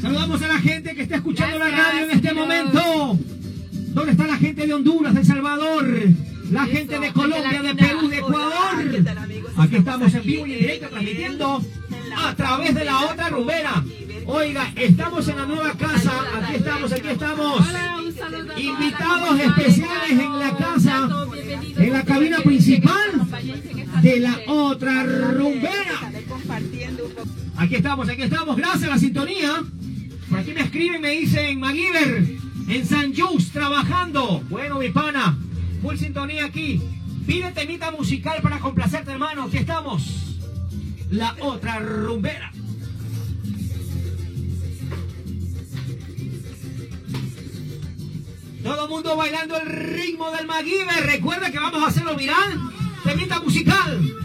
Saludamos a la gente que está escuchando la radio en este momento. ¿Dónde está la gente de Honduras, de El Salvador? La gente de Colombia, de Perú, de Ecuador. Aquí estamos en vivo y en directo transmitiendo a través de la otra rumbera. Oiga, estamos en la nueva casa. Aquí estamos, aquí estamos. Invitados especiales en la casa, en la cabina principal de la otra rumbera. Aquí estamos, aquí estamos. Gracias a la sintonía. Por aquí me escriben, me dicen, MacGyver, en San Just, trabajando. Bueno, mi pana, full sintonía aquí. Pide temita musical para complacerte, hermano. Aquí estamos. La otra rumbera. Todo el mundo bailando el ritmo del MacGyver. Recuerda que vamos a hacerlo viral. Temita musical.